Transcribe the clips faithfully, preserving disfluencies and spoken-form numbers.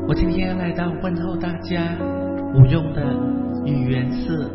我今天来到问候大家，我用的语言是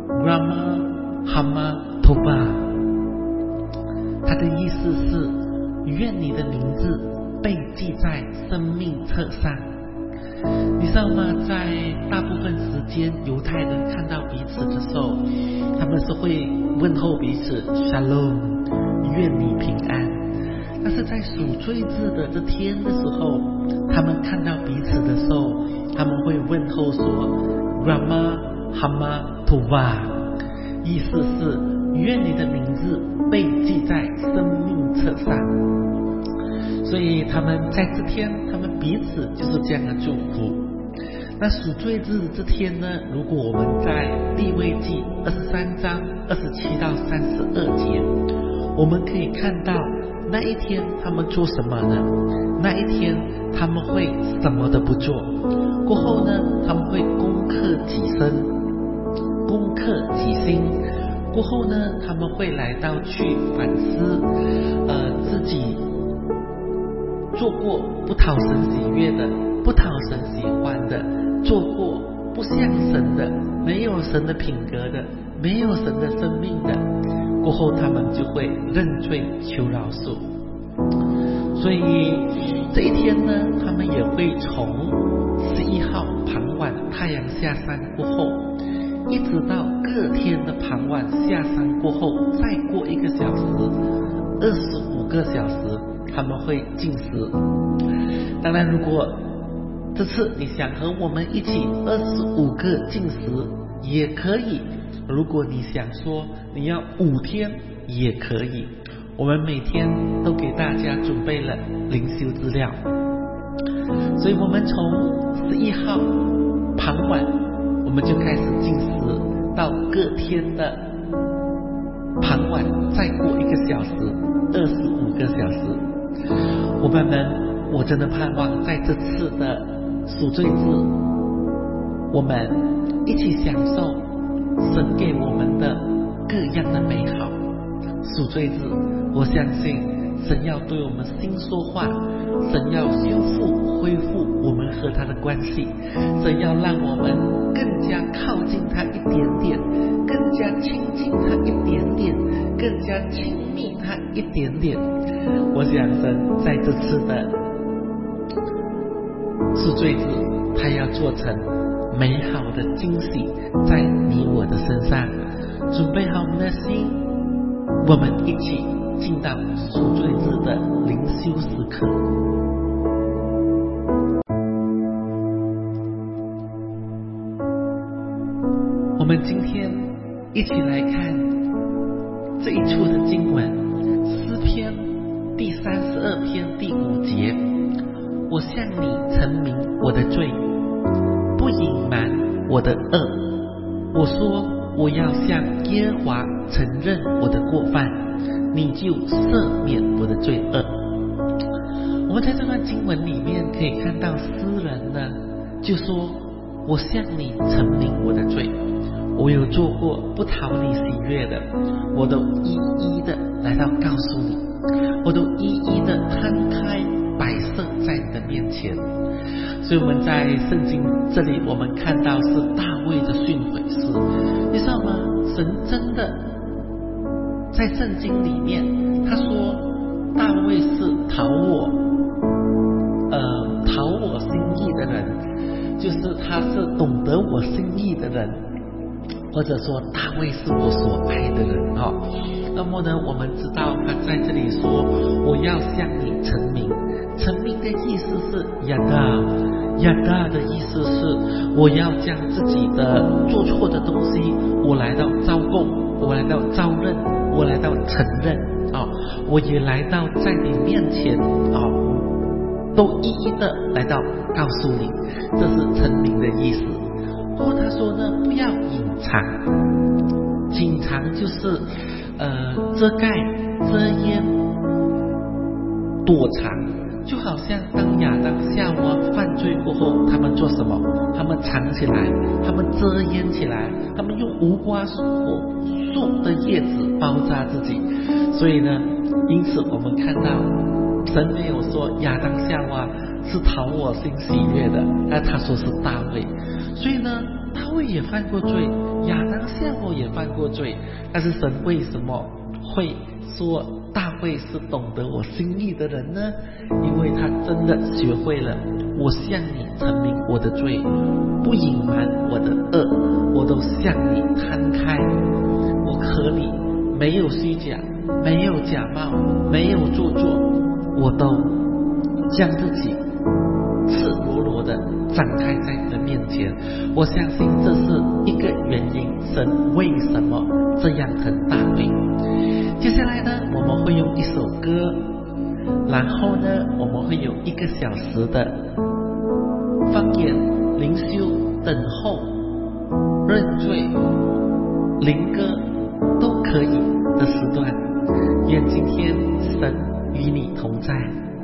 Rama Hama Toba， 它的意思是愿你的名字被记在生命册上。你知道吗？在大部分时间，犹太人看到彼此的时候，他们是会问候彼此 Shalom， 愿你平安。但是在赎罪日的这天的时候，他们看到彼此的时候，他们会问候说 Rama Hama Toba， 意思是愿你的名字被记在生命册上。所以他们在这天，他们彼此就是这样的祝福。那赎罪日这天呢，如果我们在利未记二十三章二十七到三十二节，我们可以看到那一天他们做什么呢？那一天他们会什么都不做，过后呢，他们会攻克己身，攻克己心，过后呢，他们会来到去反思，呃，自己做过不讨神喜悦的，不讨神喜欢的，做过不像神的，没有神的品格的，没有神的生命的，过后他们就会认罪求饶恕。所以这一天呢，他们也会从十一号傍晚太阳下山过后，一直到隔天的傍晚下山过后，再过一个小时，二十五个小时，他们会禁食。当然，如果这次你想和我们一起二十五个禁食也可以，如果你想说你要五天也可以。我们每天都给大家准备了灵修资料，所以我们从十一号傍晚我们就开始禁食，到隔天的傍晚再过一个小时，二十五个小时。伙伴们，我真的盼望在这次的赎罪日，我们一起享受神给我们的各样的美好。赎罪日，我相信神要对我们心说话，神要修复恢复我们和他的关系，神要让我们更加靠近他一点点，更加亲近他一点点，更加亲密他一点点。我想神在这次的赎罪日，他要做成美好的惊喜在你我的身上。准备好我们的心，我们一起进到赎罪日的灵修时刻。我们今天一起来看这一处的经文，诗篇第三十二篇第五节，我向你陈明我的罪，不隐瞒我的恶。我说我要向耶和华承认我的过犯，你就赦免我的罪恶。我们在这段经文里面可以看到诗人呢就说，我向你陈明我的罪，我有做过不讨你喜悦的，我都一一的来到告诉你，我都一一的摊开摆设在你的面前。所以我们在圣经这里我们看到是大卫的训诲诗，你知道吗？神真的在圣经里面他说大卫是讨我呃讨我心意的人，就是他是懂得我心意的人，或者说大卫是我所爱的人哦。那么呢，我们知道他在这里说我要向你陈明，陈明的意思是亚大，亚大的意思是我要将自己的做错的东西我来到招供，我来到招认，我来到承认哦，我也来到在你面前哦，都一一的来到告诉你，这是陈明的意思。或他说呢，不要隐藏，隐藏就是呃遮盖、遮掩、躲藏，就好像当亚当夏娃犯罪过后，他们做什么？他们藏起来，他们遮掩起来，他们用无花果树的叶子包扎自己。所以呢，因此我们看到神没有说亚当夏娃是讨我心喜悦的。那他说是大卫，所以呢，大卫也犯过罪，亚当夏娃也犯过罪，但是神为什么会说大卫是懂得我心意的人呢？因为他真的学会了，我向你陈明我的罪，不隐瞒我的恶，我都向你摊开，我和你没有虚假，没有假冒，没有做作，我都将自己赤裸裸的展开在你的面前。我相信这是一个原因，神为什么这样疼大卫。接下来呢，我们会用一首歌，然后呢，我们会有一个小时的方言灵修等候认罪灵歌都可以的时段。愿今天神与你同在。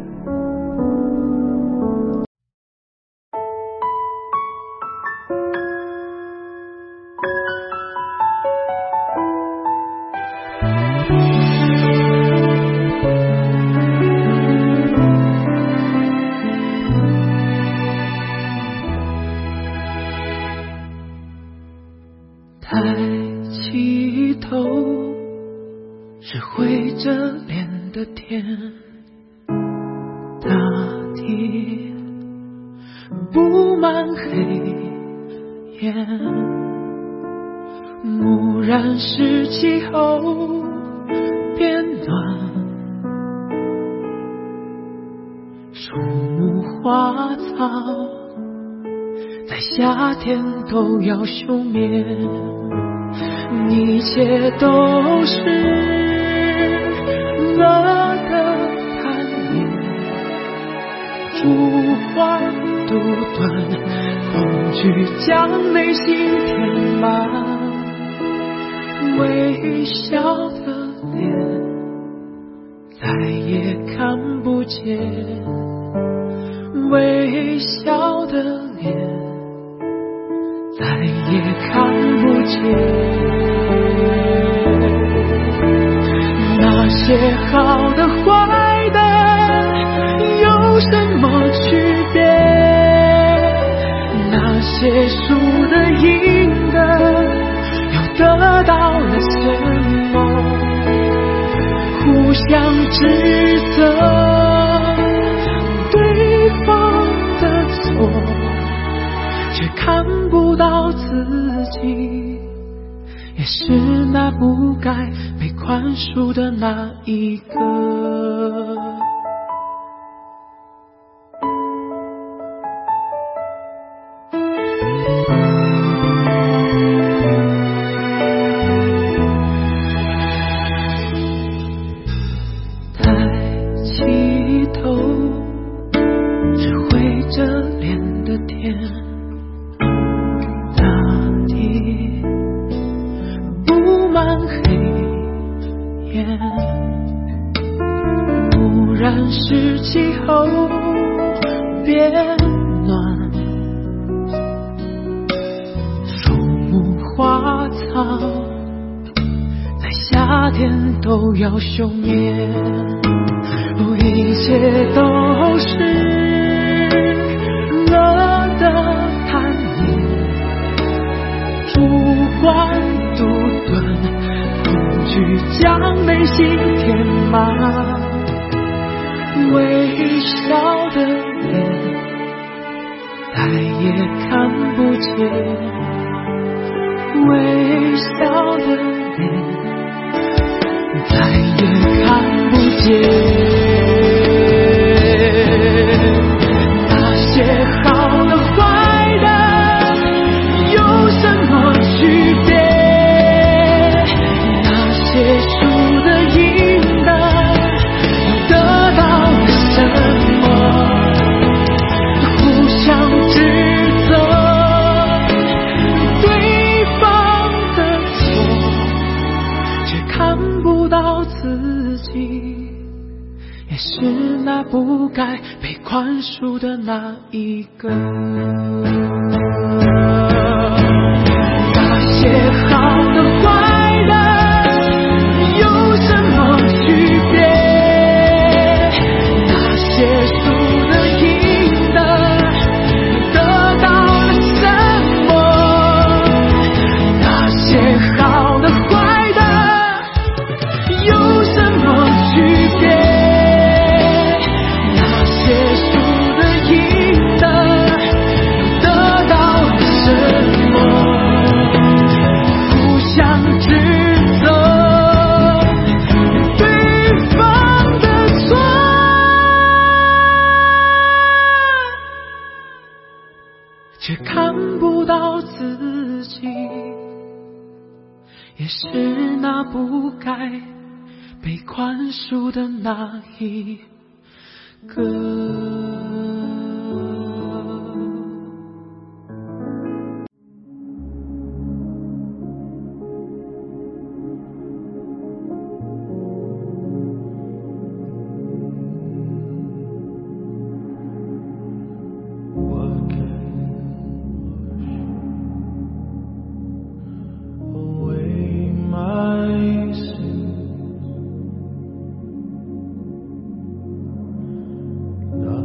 抬起头，是灰着脸的天，大地布满黑烟，蓦然是气候变暖，树木花草在夏天都要休眠，一切都是恶的贪念，烛花独断，恐惧将内心填满，微笑的脸再也看不见，微笑的脸再也看不见。那些好的坏的有什么区别？那些输的赢的又得到了什么？互相指责对方的错，却看不到自己，也是那不该被宽恕的那一个。抬起头，是灰着脸的天，满黑烟，蓦然是气候变暖，树木花草在夏天都要休眠，哦，一切都是恶的贪念，主观独断，恐惧将内心填满，微笑的脸再也看不见，微笑的脸再也看不见。那些好的坏的有什么区别？也是那不该被宽恕的那一个。那些好的坏的有什么区别？那些输的赢却看不到自己，也是那不该被宽恕的那一个。 No.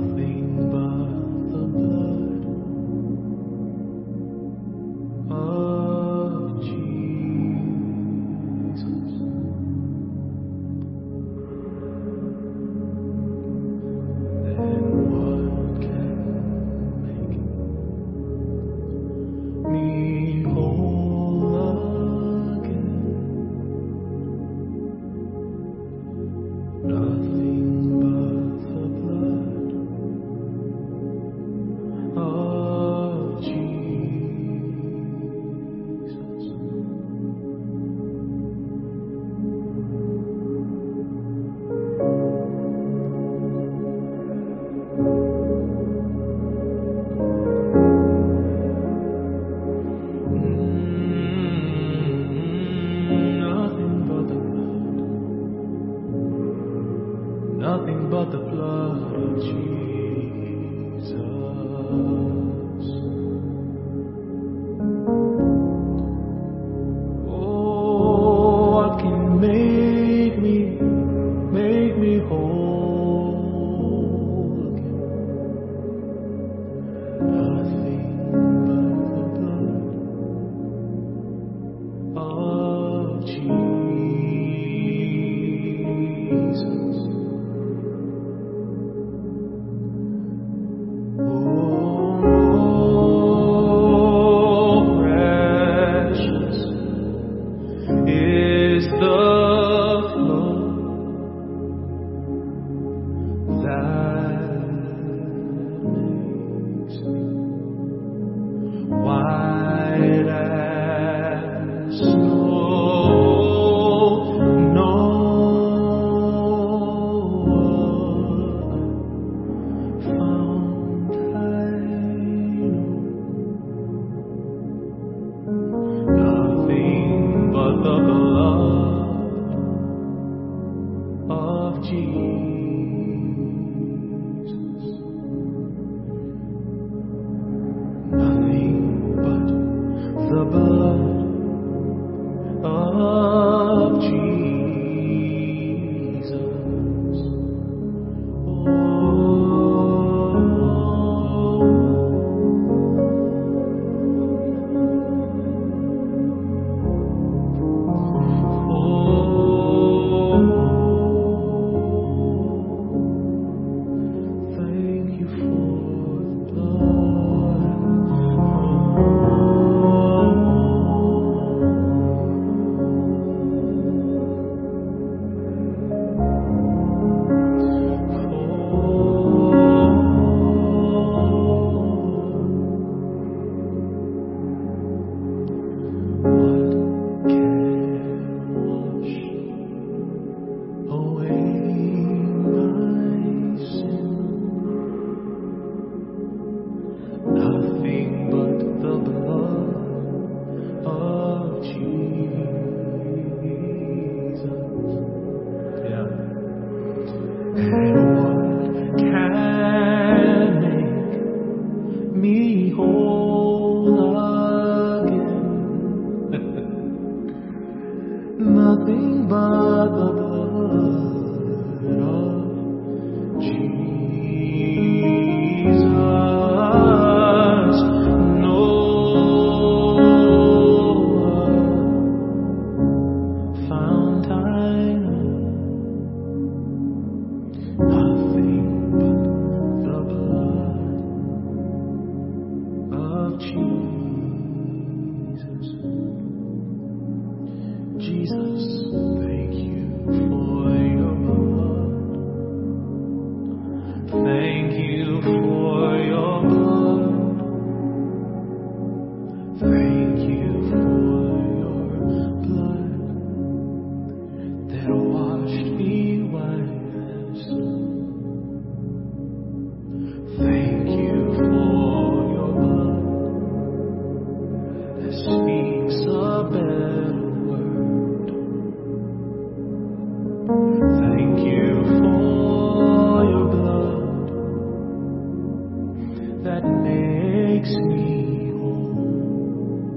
that makes me whole.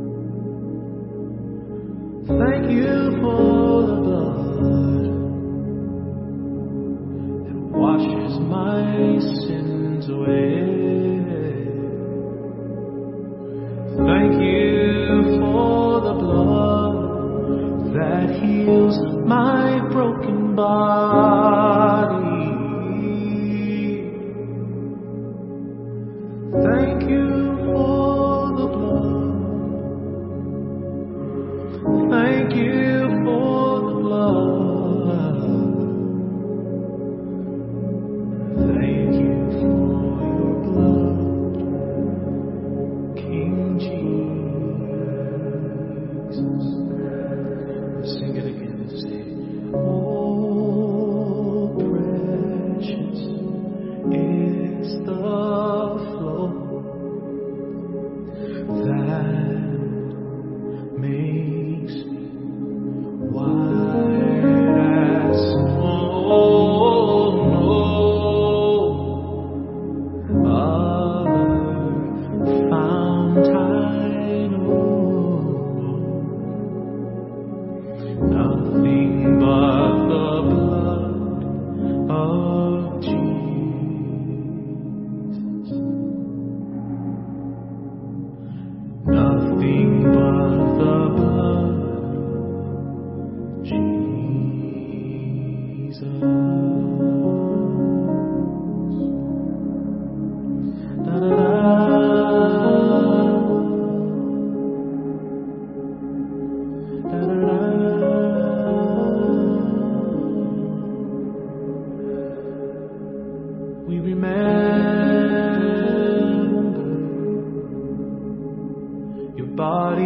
Thank you for the blood that washes my sins away. Thank you for the blood that heals my broken body. Thank you for the blood. Thank you for the blood. Thank you for your blood, King Jesus. Sing it again and say, oh, precious is the flow that makes me white as snow. No other fount I know, nothing but the blood of Jesus. Nothing but the blood of Jesus. Da, da, da. Da, da, da. We remember your body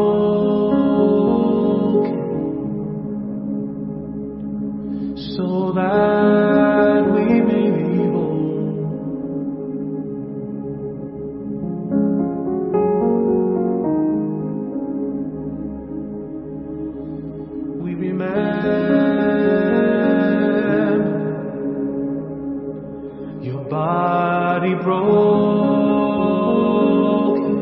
broken so that we may be whole. We remember your body broken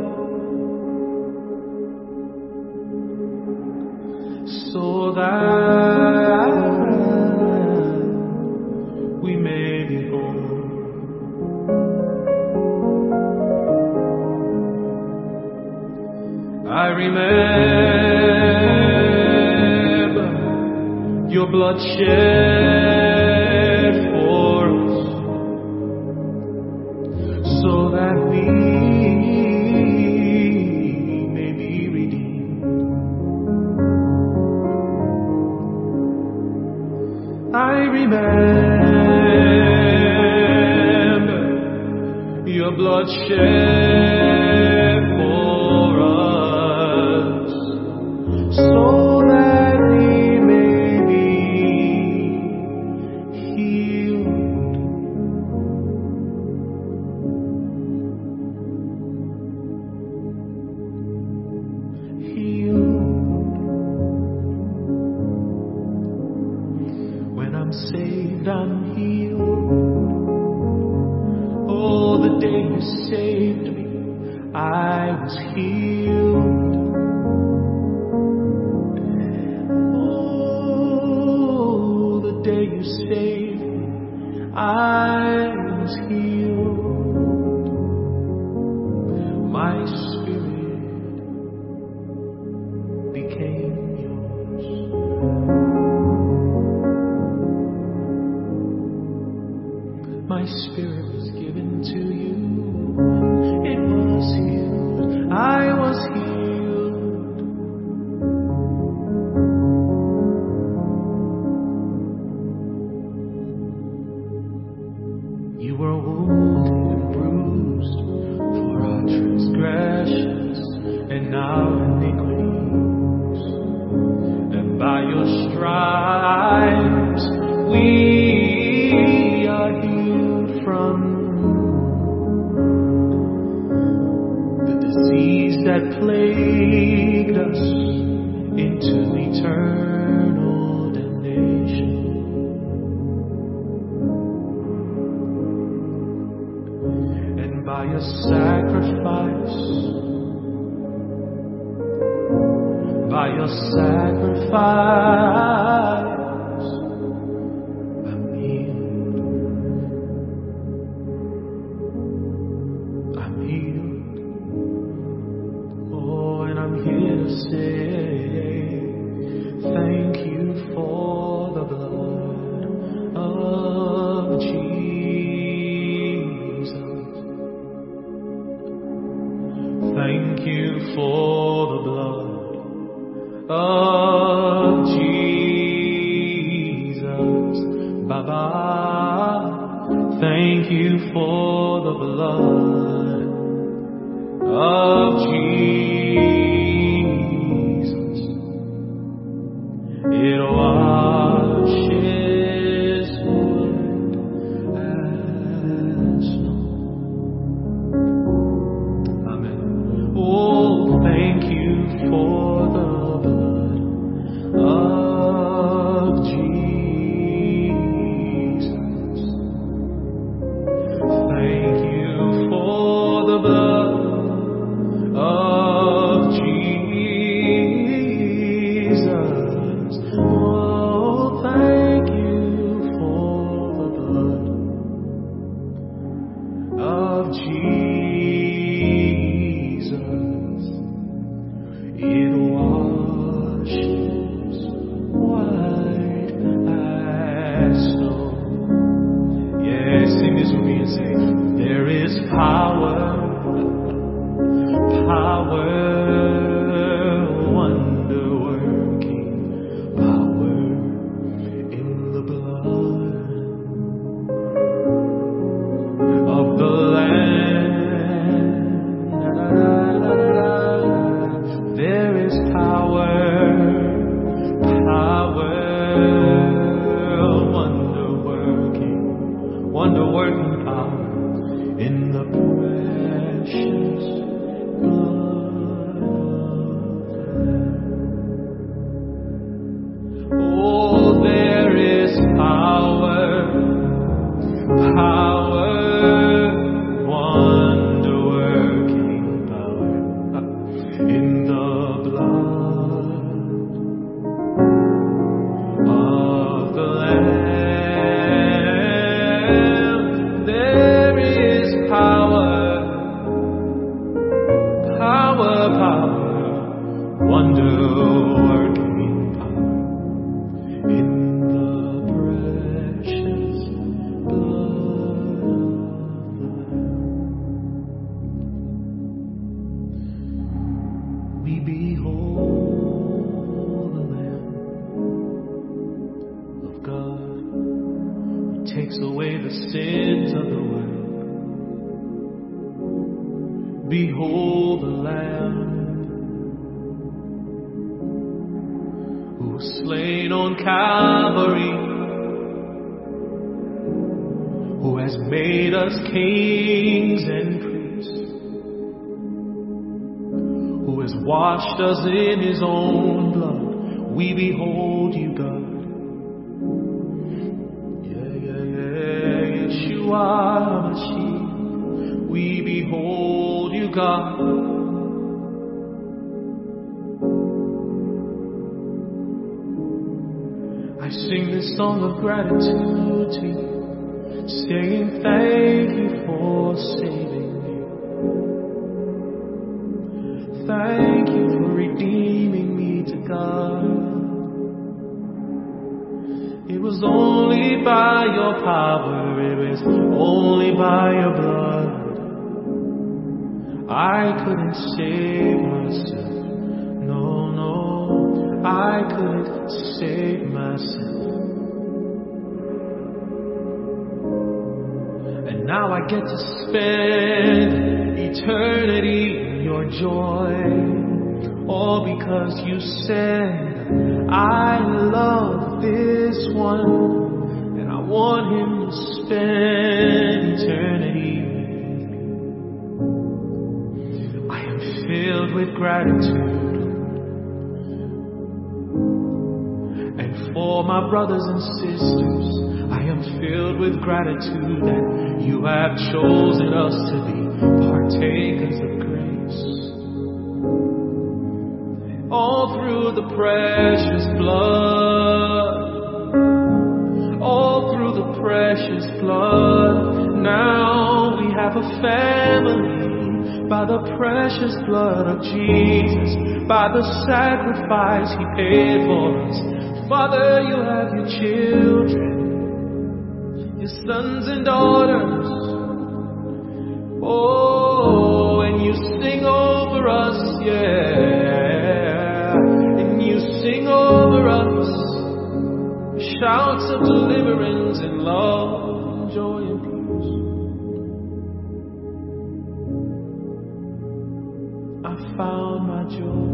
so that we may be whole. I remember your blood shed for us so that we may be redeemed. I remember your blood shed for us so that we may be healed. Healed. When I'm saved, I'm healed. Oh, the day you saved me, I was healed. Oh, the day you saved me, I was healed. My spirit became yours. My spirit was given to you. It was healed. I was healed. You were wounded and bruised for our transgressions and our iniquities, and by your stripes we are healed from the disease that plagued us into eternal damnation. And by your sacrifice, by your sacrifice, I'm healed. I'm healed. Oh, and I'm here to say thank you for the blood of Jesus. Thank you for the blood of Jesus. Baba, thank you for the blood of Jesus. It washes white as snow. Amen. Oh, thank you for the blood of Jesus. Thank you for the blood of Jesus. Oh, thank you for the blood of Jesus. It washes white as snow. Yeah, sing this with me and say, there is power, power, wonder-working power in the blood of the Lamb. There is power, power, wonder-working, wonder-working power in the precious blood of the Lamb. Oh, there is power, power, wonder-working power in the blood of the Lamb. There is power, power, power, wonder-working power in the precious blood of the Lamb. We behold the Lamb of God who takes away the sins of the world. Behold the Lamb who was slain on Calvary, who has made us kings and priests, who has washed us in his own blood. We behold you, God. Yeah, yeah, yeah, Yeshua Mashiach. We behold you, God. I sing this song of gratitude to you, saying thank you for saving me. Thank you for redeeming me to God. It was only by your power, it was only by your blood. I couldn't save myself. No, no, I couldn't save myself. And now I get to spend eternity in your joy. All because you said, I love this one, and I want him to spend eternity with me. I am filled with gratitude. And for my brothers and sisters, I am am filled with gratitude that you have chosen us to be partakers of grace. All through the precious blood, all through the precious blood, now we have a family by the precious blood of Jesus, by the sacrifice He paid for us. Father, you have your children, your sons and daughters. Oh, and you sing over us, yeah, and you sing over us shouts of deliverance and love, joy and peace. I found my joy.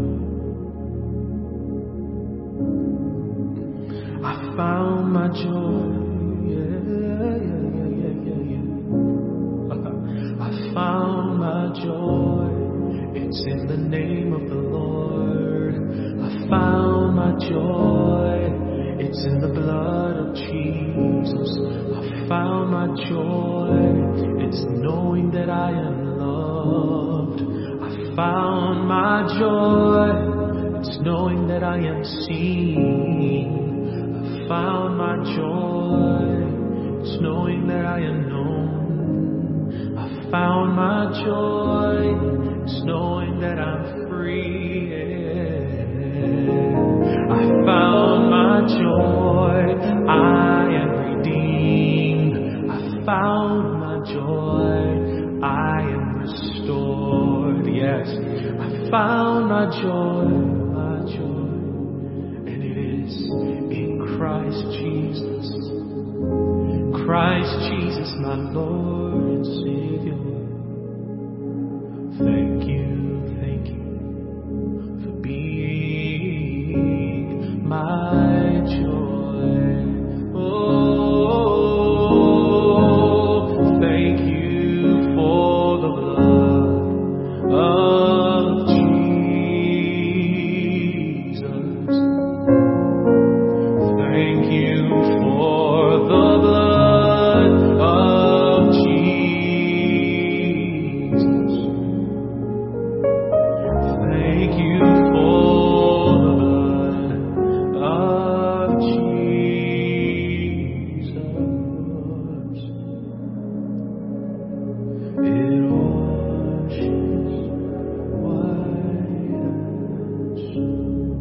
I found my joy. Yeah, yeah, yeah, yeah, yeah. I found my joy. It's in the name of the Lord. I found my joy. It's in the blood of Jesus. I found my joy. It's knowing that I am loved. I found my joy. It's knowing that I am seen. I found my joy. It's knowing that I am known. I found my joy. It's knowing that I'm free. I found my joy. I am redeemed. I found my joy. I am restored. Yes, I found my joy, my joy. And it is in Christ Jesus. Christ Jesus, my Lord and Savior. Thank you, thank you for being my joy. Oh, thank you for the blood of Jesus. Thank you for the blood of Jesus. Thank you for the blood of Jesus. It washes white as snow.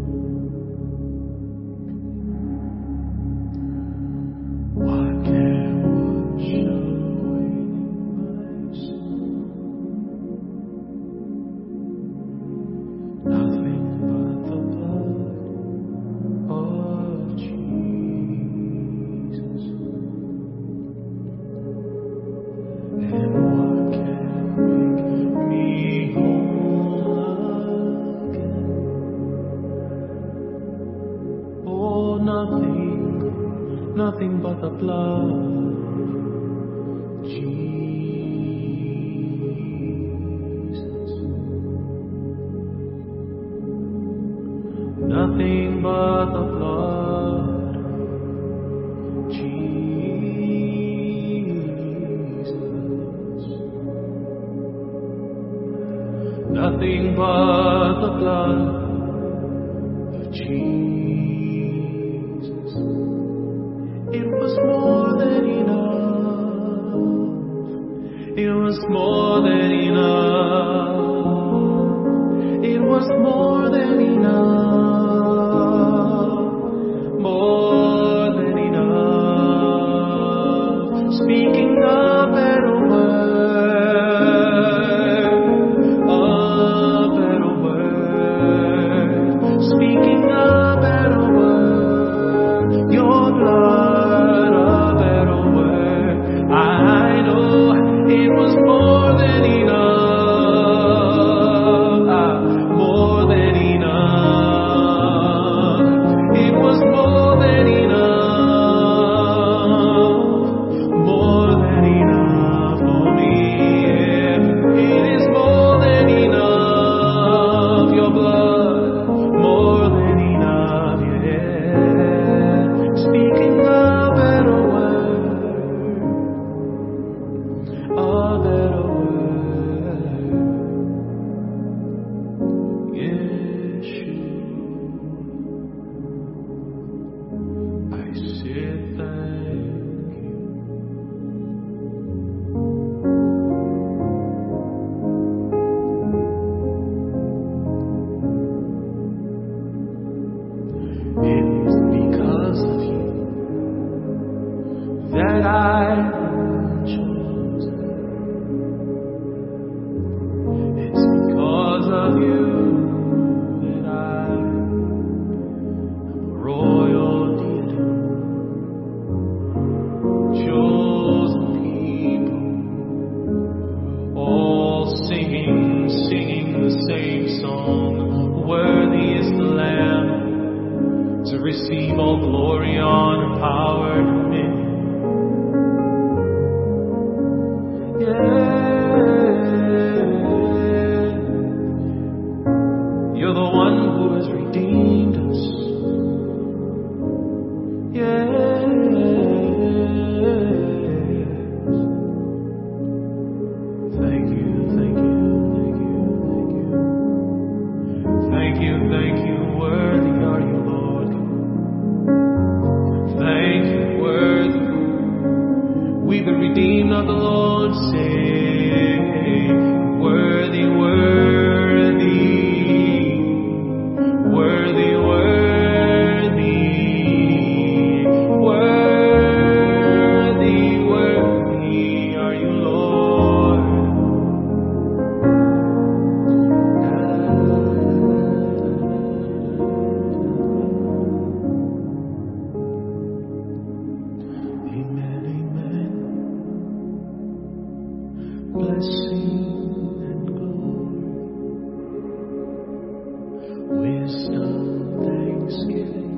What can wash away my sin? Nothing but the blood of Jesus. And what can make me whole again? Oh, nothing, nothing but the blood of Jesus. Nothing but the blood of Jesus. Nothing but the blood of Jesus. It was more than enough. It was more than enough. It was more than enough. More than enough. Speaking a better word. A better word. Speaking a better word. Your blood, a better word. I know it was more than enough. Ah, more than enough. Oh, glory, honor, power, dominion. Yeah. You're the one who has redeemed us. Yeah. Thank you, thank you, thank you, thank you. Thank you, thank you, worthy are you, Lord. Thank you, worthy. We the redeemed of the Lord say, worthy, worthy, worthy, worthy, worthy, worthy are you, Lord. Amen, amen. Blessing and glory, wisdom, thanksgiving,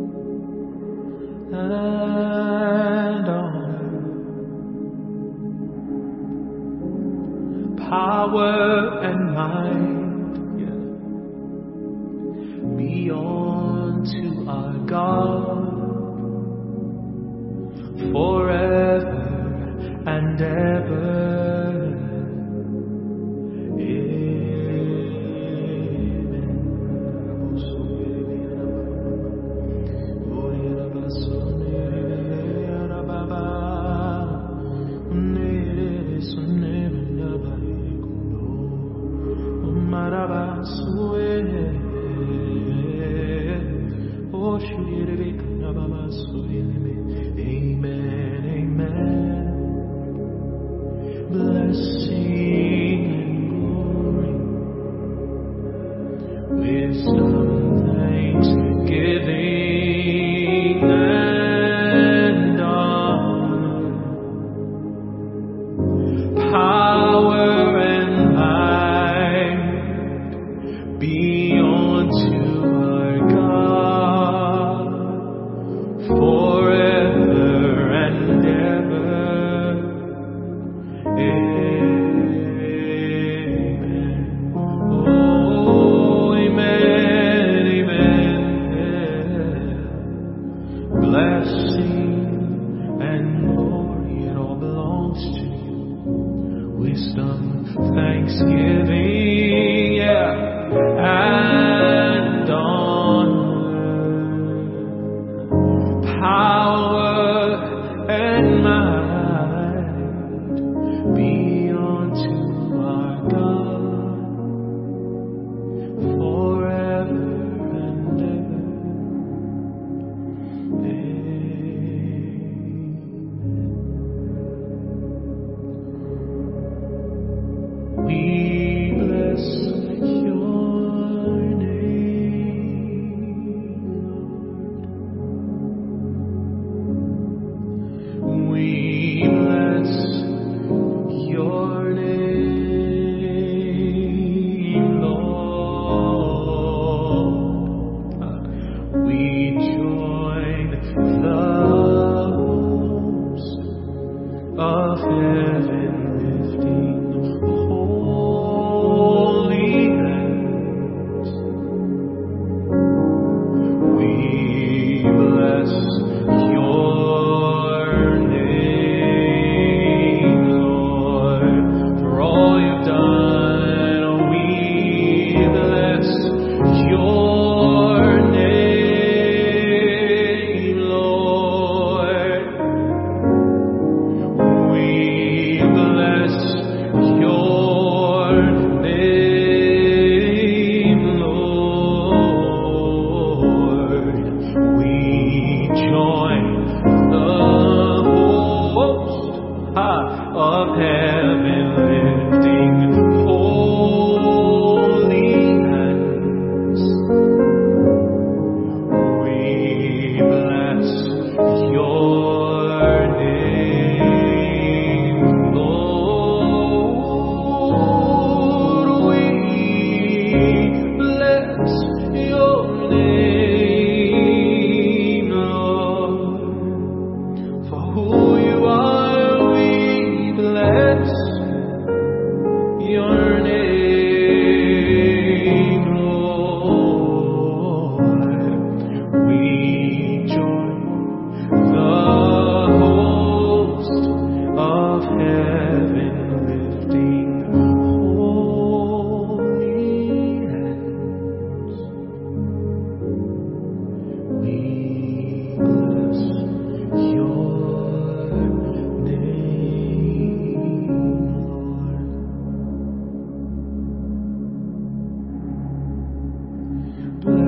and honor, power and might, yeah, be unto our God forever and ever. Amen, amen. Blessing and glory, wisdom, thanksgiving, and honor, power and might be unto our God forever and ever. Amen. Oh, amen, amen. Blessing and glory, it all belongs to you. Wisdom, thanksgiving, yeah, and honor, power and might be unto our God forever and ever. Amen. We bless your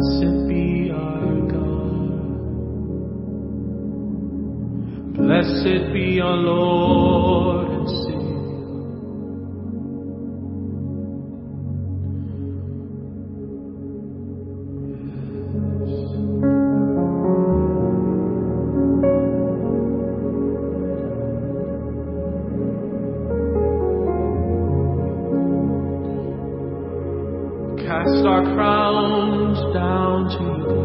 Blessed be our God. Blessed be our Lord and Savior. Cast our crowns down to you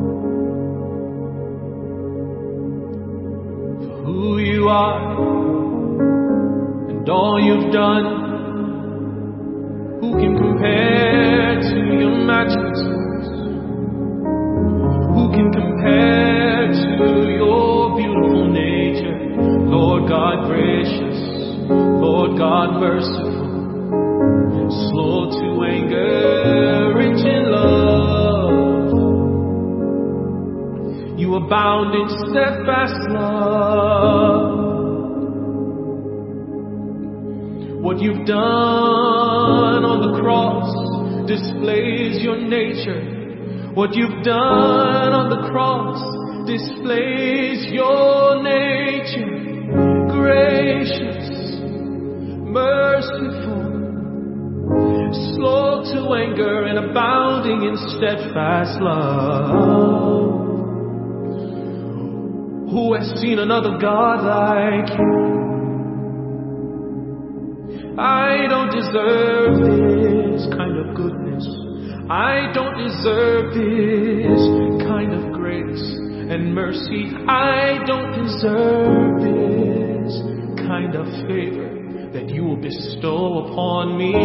for who you are and all you've done. Who can compare to your majesty? Who can compare to your beautiful nature? Lord God gracious, Lord God merciful, slow to anger, rich in love. You abound in steadfast love. What you've done on the cross displays your nature. What you've done on the cross displays your nature. Gracious, merciful, slow to anger and abounding in steadfast love. Who has seen another God like you? I don't deserve this kind of goodness. I don't deserve this kind of grace and mercy. I don't deserve this kind of favor that you will bestow upon me.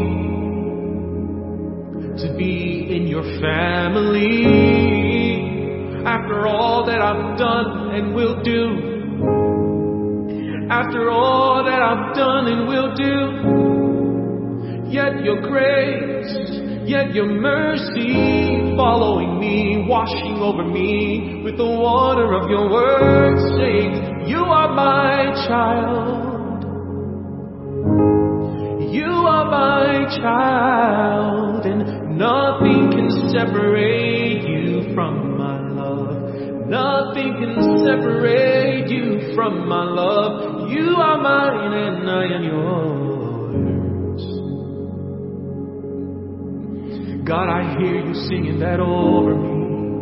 To be in your family after all that I've done and will do. After all that I've done and will do. Yet your grace, yet your mercy following me, washing over me with the water of your word, saying, you are my child. You are my child, and nothing can separate you from my love. Nothing can separate you from my love. You are mine and I am yours. God, I hear you singing that over me.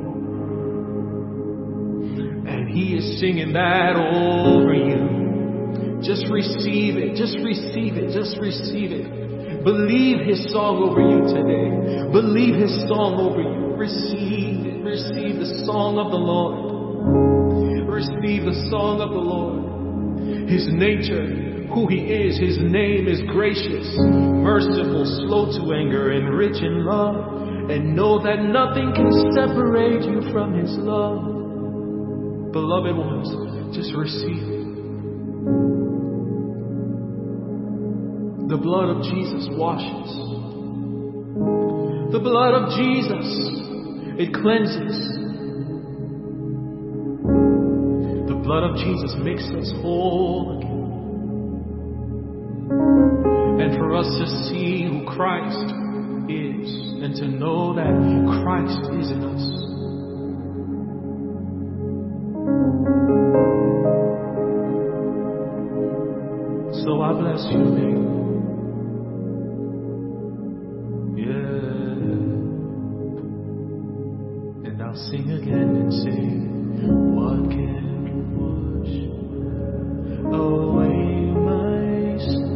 And He is singing that over you. Just receive it, just receive it, just receive it. Believe His song over you today. Believe His song over you. Receive it. Receive the song of the Lord. Receive the song of the Lord. His nature, who He is, His name is gracious, merciful, slow to anger, and rich in love. And know that nothing can separate you from His love. Beloved ones, just receive it. The blood of Jesus washes. The blood of Jesus, it cleanses. The blood of Jesus makes us whole again. And for us to see who Christ is and to know that Christ is in us. So I bless your name. I'll sing again and sing, what can wash away my sin?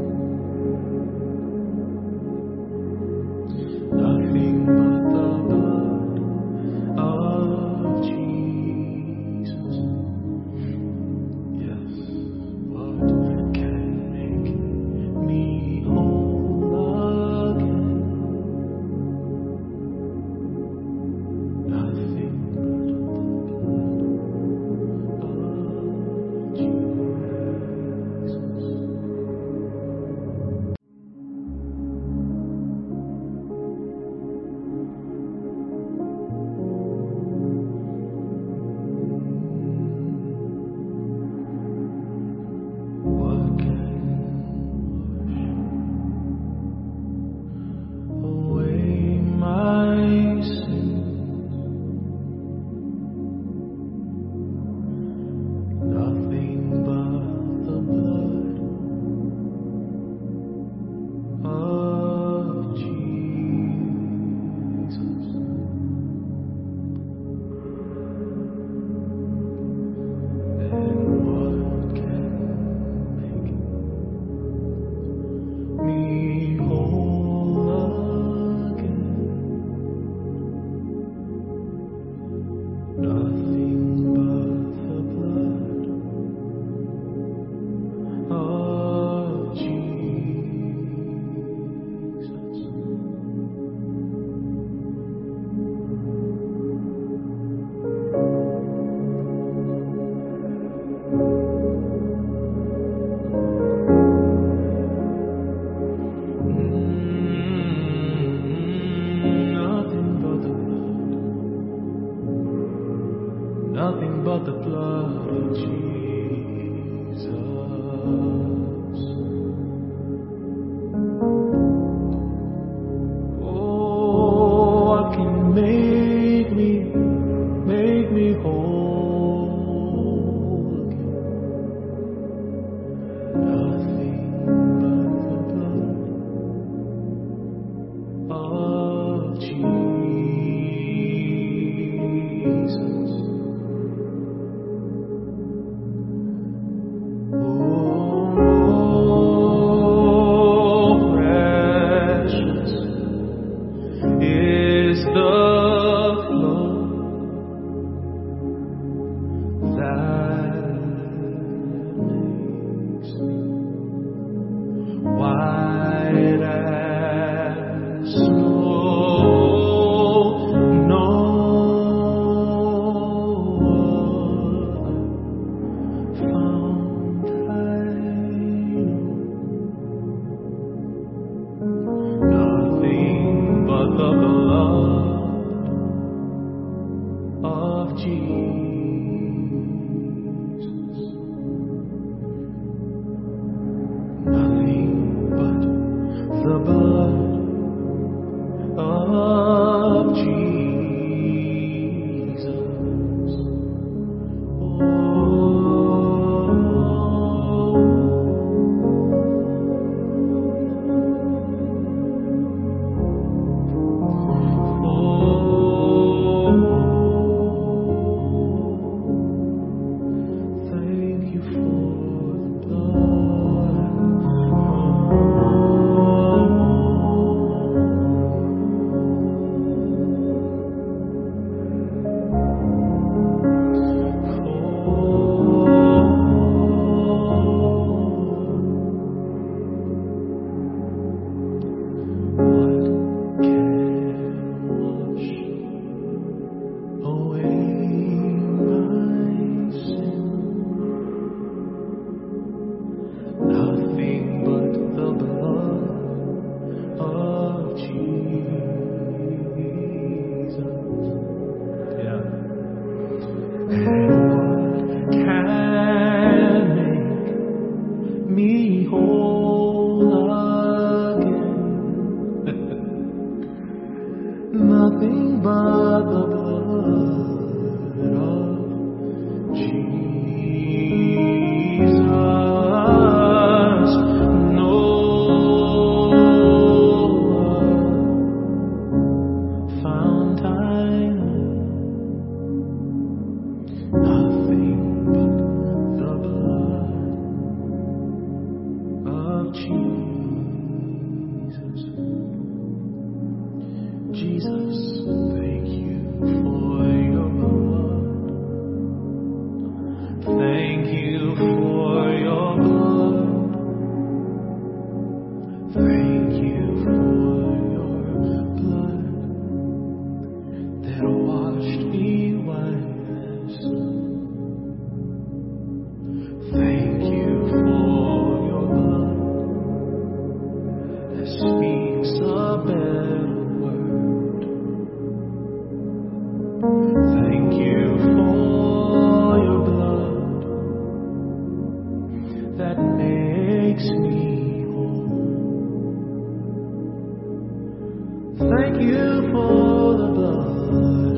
Nothing but the blood of Jesus. Yes, what can make me whole again? Nothing but the blood of Jesus. Nothing but the blood of Jesus. No fountain, nothing but the blood of Jesus. Jesus, thank you for your blood. Thank you for your blood. Thank you for your blood that washed me white as snow. Thank you for your blood that speaks a better word. Thank you for your blood that makes me whole. Thank you for the blood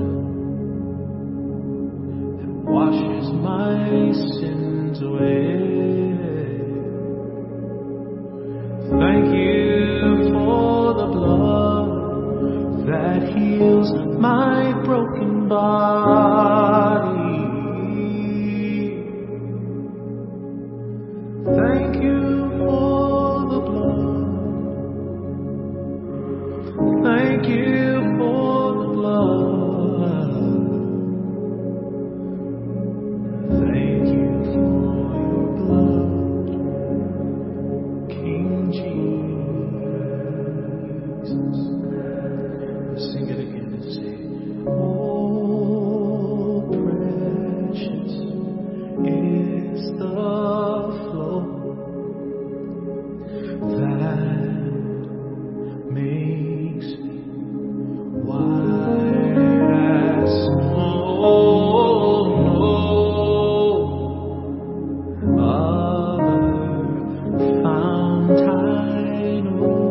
that washes my sins away. Thank you for the blood that heals my broken body. Thank you for the blood. Thank you for the blood. Thank you for your blood, King Jesus. Sing it again and say, oh, precious is the flow that makes me white as snow. No other fount I know.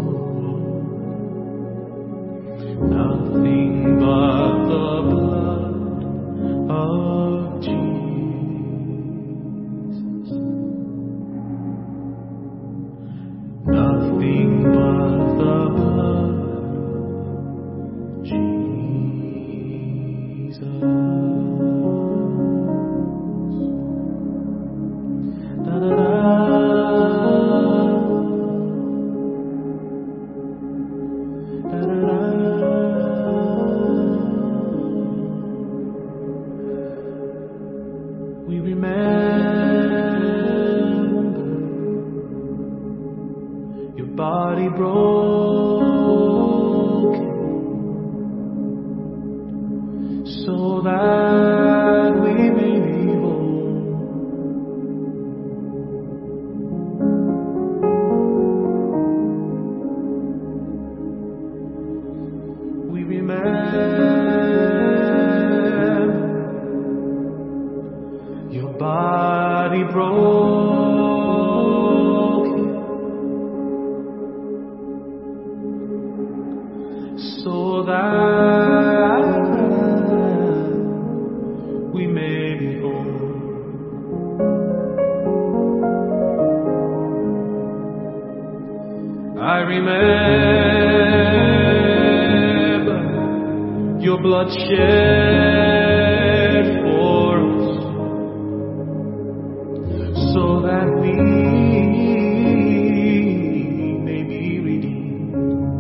Nothing but the blood of Jesus. Nothing but the blood of Jesus. Da, da, da. Da, da, da. We remember your body broken so that we may be whole. We remember your body broken so that we may be whole. I remember your blood shed for us, so that we may be redeemed.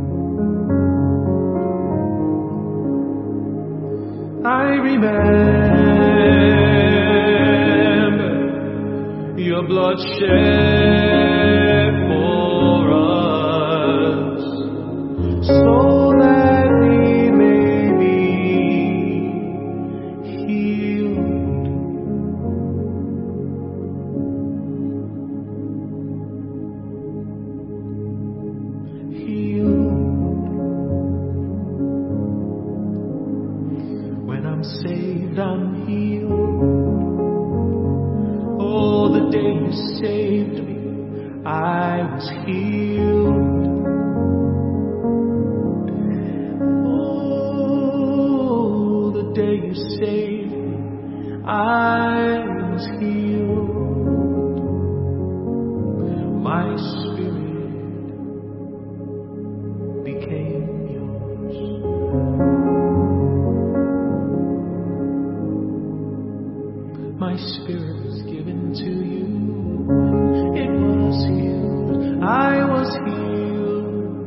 I remember your blood shed for us, so that we may be healed. Healed. When I'm saved, I'm healed. Oh, the day you saved me, I was healed. Oh, the day you saved me, I was healed. My spirit became yours. My spirit was given to you. It was healed. I was healed.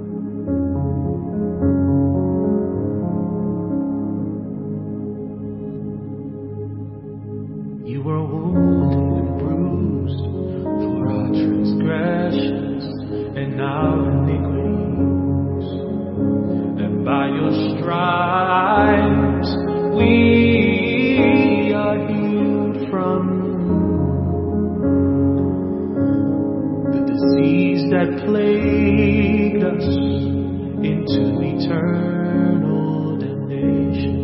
You were wounded and bruised for our transgressions and our iniquities, and by your stripes we are healed from the disease that plagued us into eternal damnation.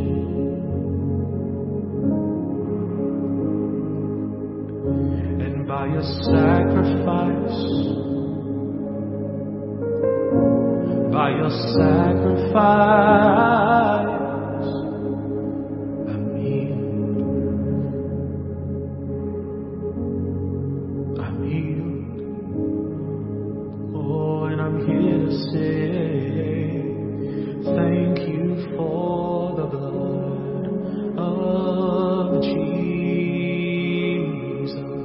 And by your sacrifice, by your sacrifice, I'm healed. I'm healed. Oh, and I'm here to say thank you for the blood of Jesus.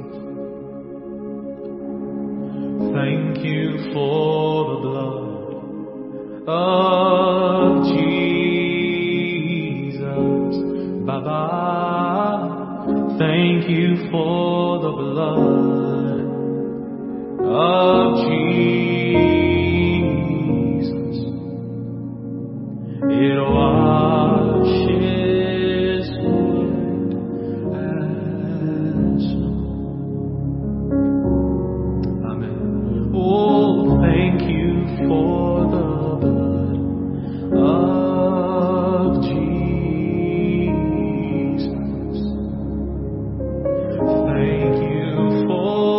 Thank you for the blood of Jesus. Baba, thank you for the blood of Jesus. It washes white as snow. Amen. Oh, thank you for the blood of Jesus. Thank you for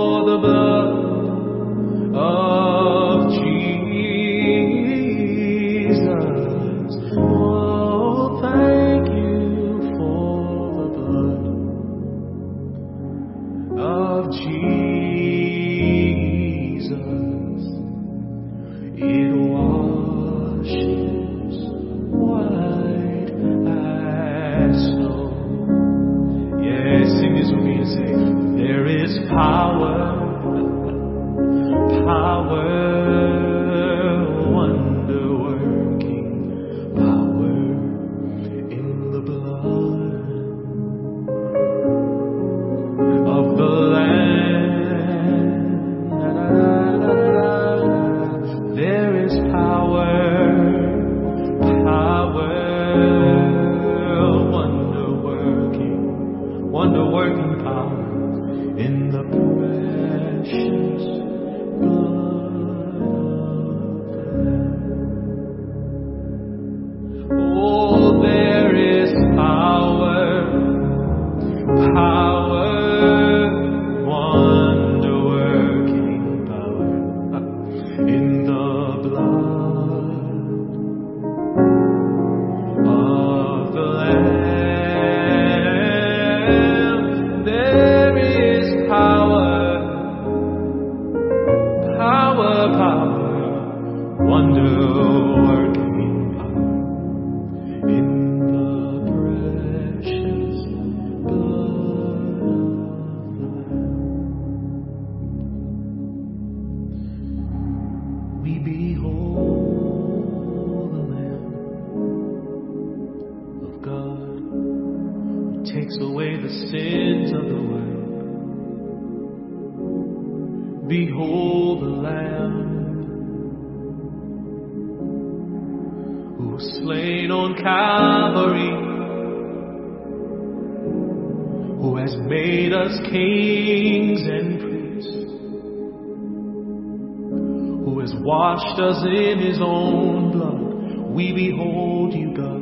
wonder-working power in the precious blood of the Lamb. We behold the Lamb of God who takes away the sins of the world. Behold the Lamb who was slain on Calvary, who has made us kings and priests, who has washed us in His own blood. We behold you, God.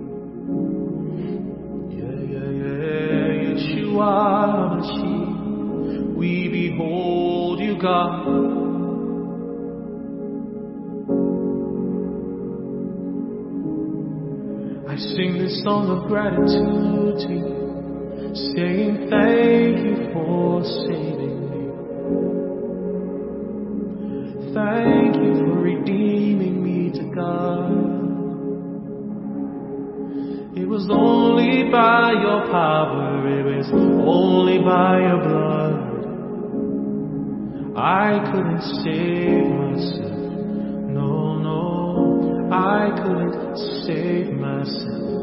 Yeah, yeah, yeah, Yeshua Mashiach. We behold you, God. I sing this song of gratitude to you, saying thank you for saving me. Thank you for redeeming me to God. It was only by your power, it was only by your blood. I couldn't save myself. No, no, I couldn't save myself.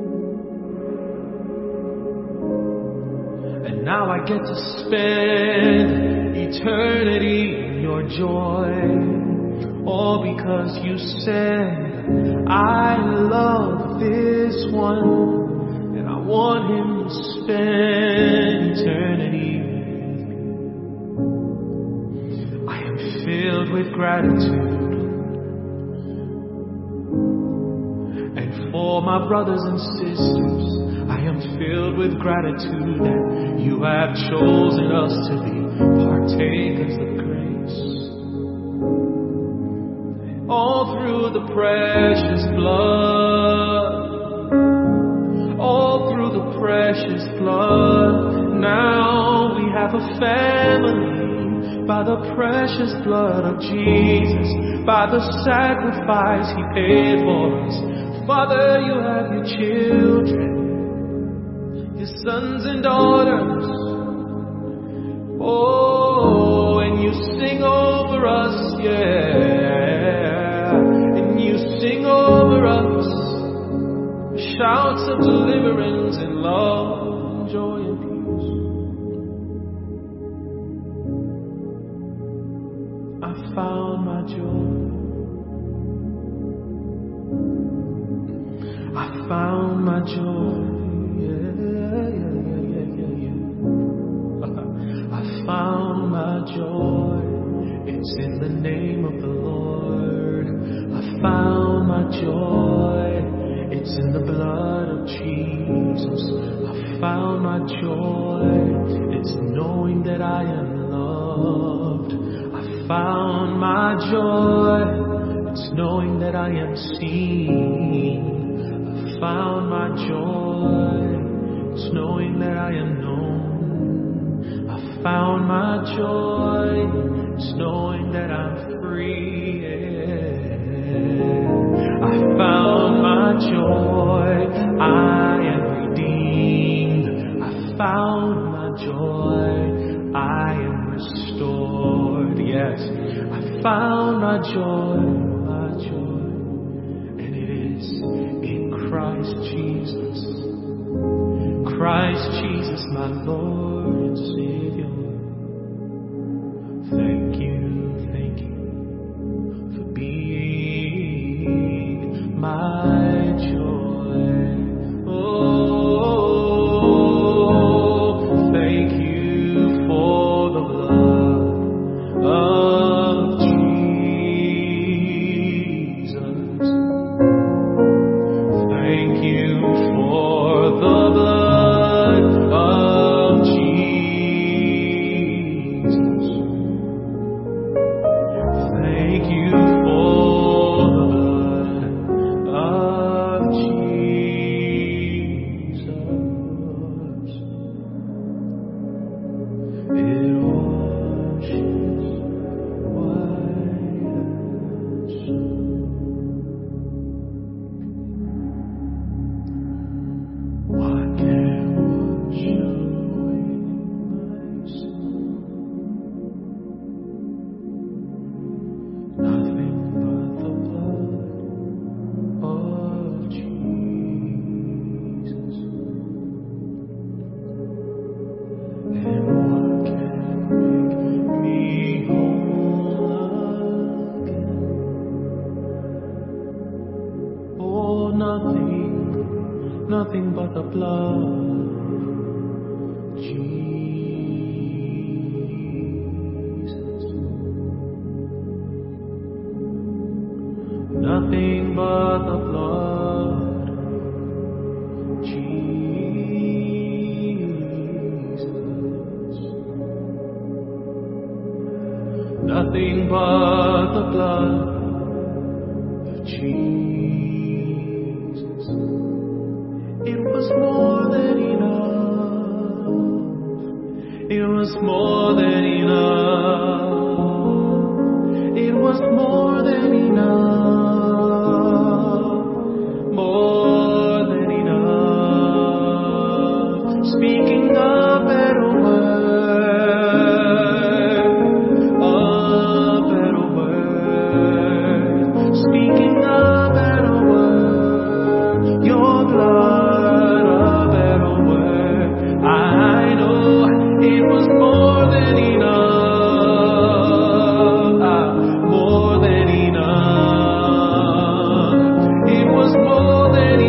And now I get to spend eternity in your joy. All because you said, I love this one, and I want him to spend eternity. Filled with gratitude, and for my brothers and sisters, I am filled with gratitude that you have chosen us to be partakers of grace. All through the precious blood, all through the precious blood, now we have a family. By the precious blood of Jesus, by the sacrifice He paid for us. Father, you have your children, your sons and daughters. Oh, and you sing over us, yeah. And you sing over us shouts of deliverance and love and joy and peace. I found my joy. I found my joy. Yeah, yeah, yeah, yeah, yeah. I found my joy. It's in the name of the Lord. I found my joy. It's in the blood of Jesus. I found my joy. It's knowing that I am loved. Found my joy, it's knowing that I am seen. I found my joy, it's knowing that I am known. I found my joy, it's knowing that I'm free. Yeah. I found my joy, I am redeemed. I found my joy, I am restored. Yes, I found my joy, my joy, and it is in Christ Jesus. Christ Jesus, my Lord and Savior. Thank you, thank you for being my joy. Oh, thank you for the blood of Jesus. Thank you for the blood of Jesus. Thank you for the blood of nothing, nothing but the blood. Nothing but the blood, Jesus. Nothing but the blood of Jesus. It was more than enough. It was more than enough. It was more than enough. More than enough. Speaking a better word, a better word. Speaking a better word, your blood, a better word. I know it was more than enough, ah, more than enough. It was more than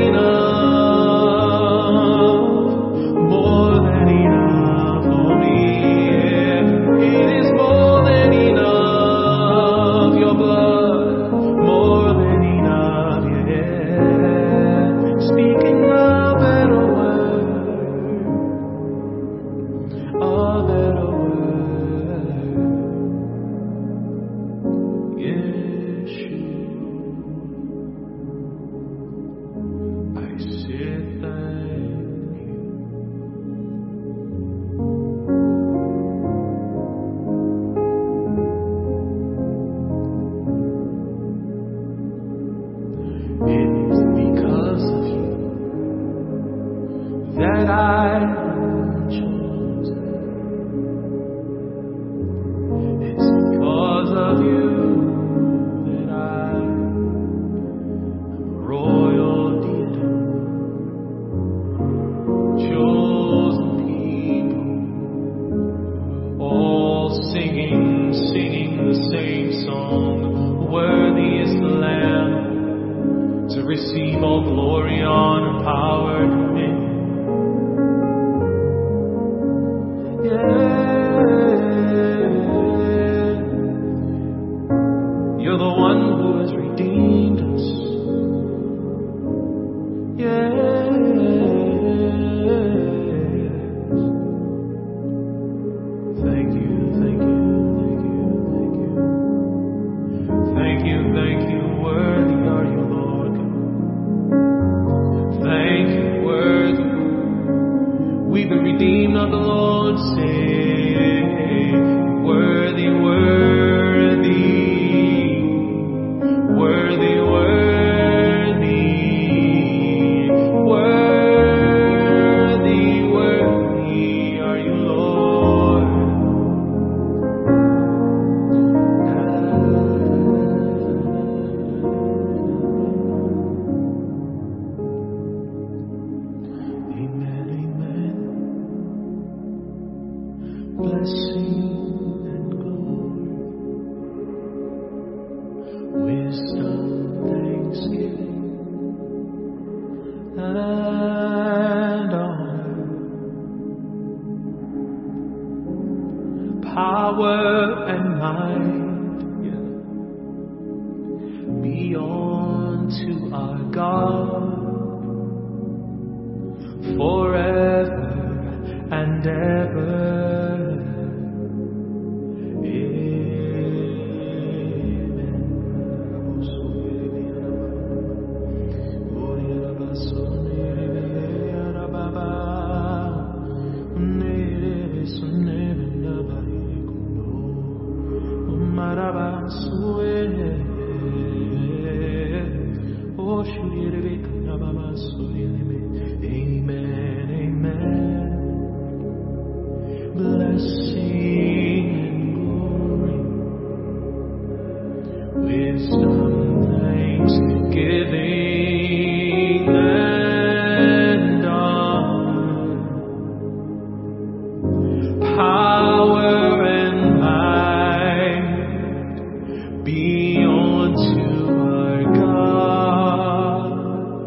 enough, more than enough for me. Yeah. It is more than enough, your blood, more than enough, yeah. Speaking a better word, a better word, Yeshua. I say thank you. It is because of you that I am chosen. It's because of you that I am royal deity, chosen people, all singing, singing the same song. Worthy is the Lamb to receive all glory, honor, power, and dominion. Yeah. You're the one who has redeemed us. Yes. Thank you, thank you, thank you, thank you. Thank you, thank you. Worthy are you, Lord God. Thank you, worthy. We've been redeemed of the Lord. Say, worthy, worthy, worthy, worthy, worthy, worthy are you, Lord. Amen, amen. Blessing and glory, wisdom, thanksgiving, and honor, power and might, yeah, be unto our God forever and ever. Amen, amen. Blessing and glory, wisdom, thanksgiving, and honor, power and might be unto our God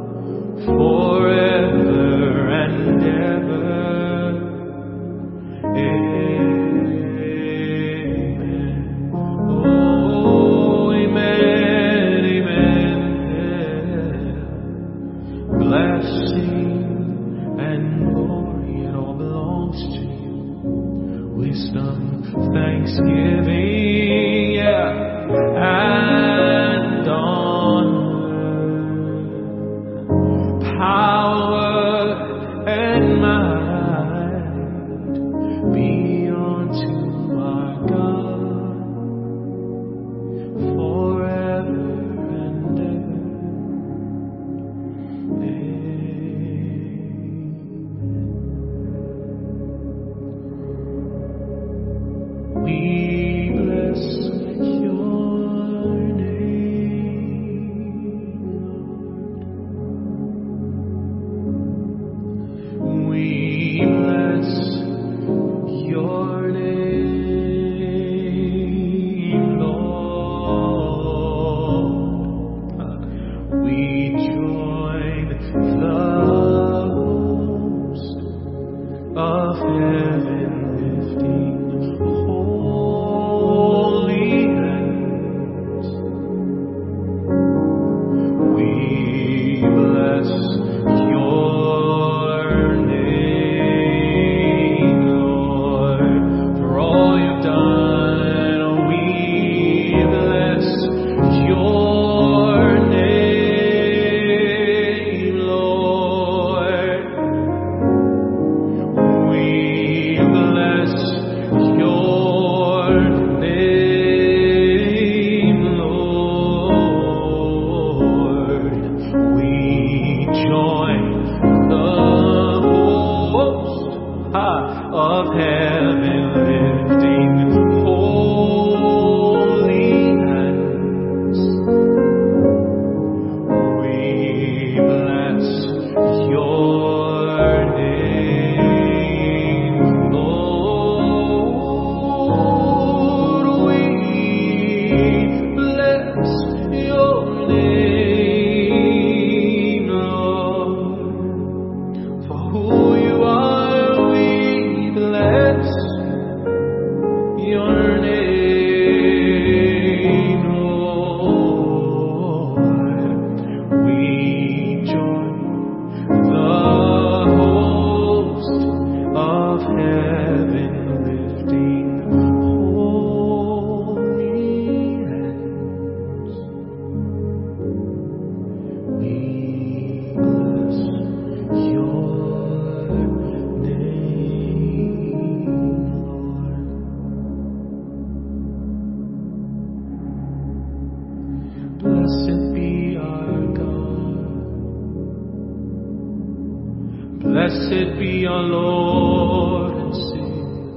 Blessed be our Lord and Savior.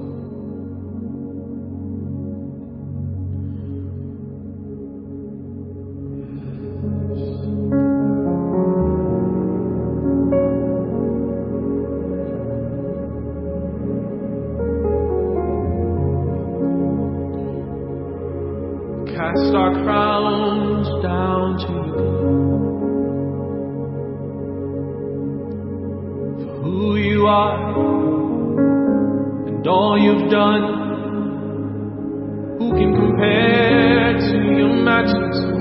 Cast our crowns down to you for who you are and all you've done. Who can compare to your majesty?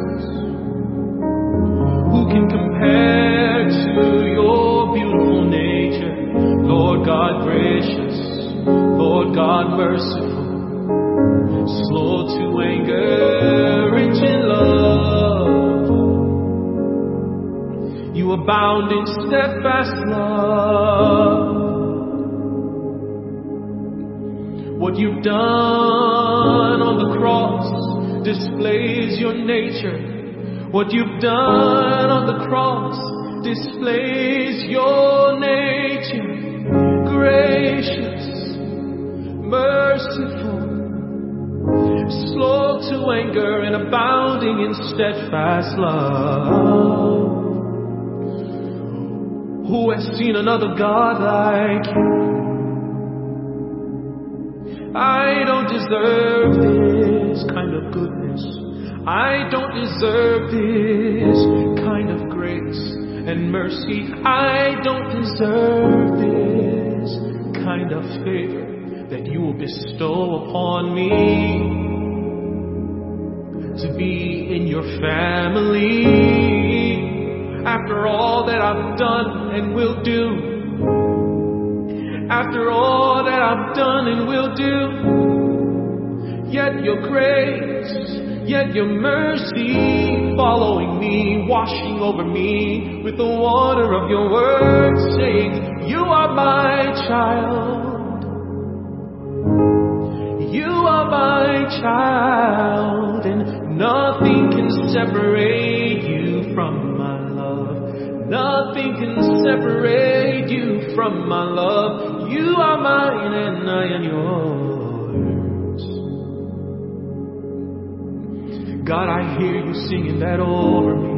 Who can compare to your beautiful nature? Lord God gracious, Lord God merciful, slow to anger, rich in love. You abound in steadfast love. What you've done on the cross displays your nature. What you've done on the cross displays your nature. Gracious, merciful, slow to anger and abounding in steadfast love. Who has seen another God like you? I don't deserve this kind of goodness. I don't deserve this kind of grace and mercy. I don't deserve this kind of favor that you will bestow upon me, to be in your family. After all that I've done and will do, after all that I've done and will do, yet your grace, yet your mercy following me, washing over me with the water of your word, saying, you are my child. You are my child, and nothing can separate you from my love. Nothing can separate you from my love. You are mine and I am yours. God, I hear you singing that over me,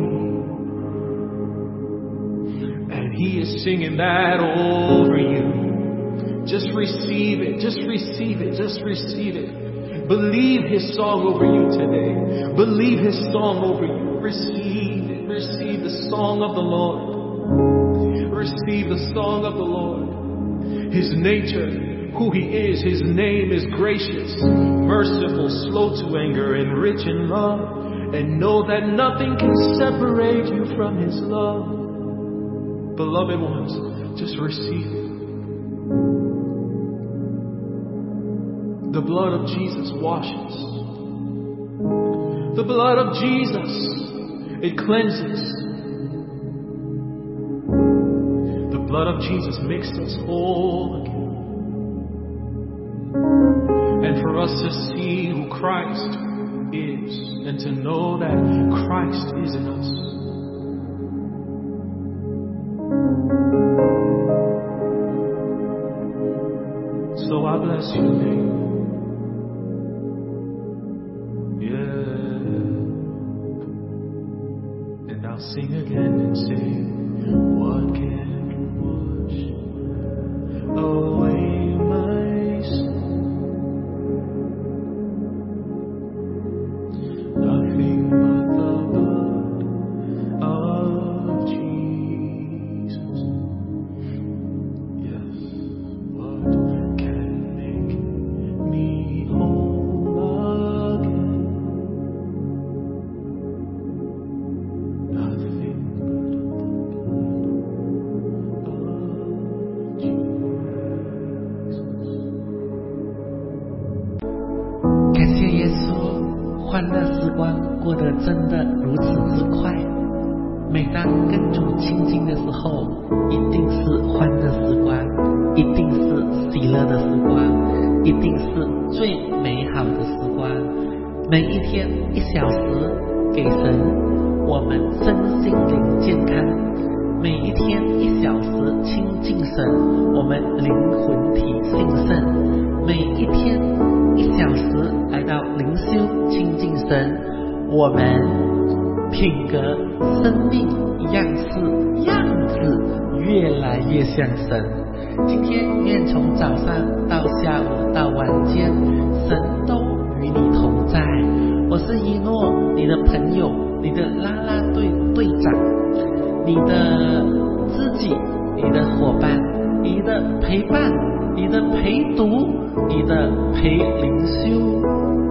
and He is singing that over you. Just receive it, just receive it, just receive it. Believe His song over you today. Believe His song over you. Receive it, receive the song of the Lord. Receive the song of the Lord. His nature, who He is, His name is gracious, merciful, slow to anger, and rich in love. And know that nothing can separate you from His love. Beloved ones, just receive it. The blood of Jesus washes. The blood of Jesus, it cleanses. The blood of Jesus makes us whole again. And for us to see who Christ is, and to know that Christ is in us. So I bless your name. Sing again and say, what can wash away my sin? Nothing but the blood of Jesus. Yes, what can make me whole again? 感谢耶稣，欢乐时光过得真的如此之快。每当跟主亲近的时候，一定是欢乐时光，一定是喜乐的时光，一定是最美好的时光。每一天一小时给神，我们身心灵健康， 每一天一小时亲近神，我们灵魂体兴盛；每一天一小时来到灵修亲近神，我们品格、生命、样式、样子越来越像神。今天愿从早上到下午到晚间，神都与你同在。我是一诺，你的朋友，你的啦啦队队长，你的知己，你的伙伴，你的陪伴，你的陪读，你的陪灵修。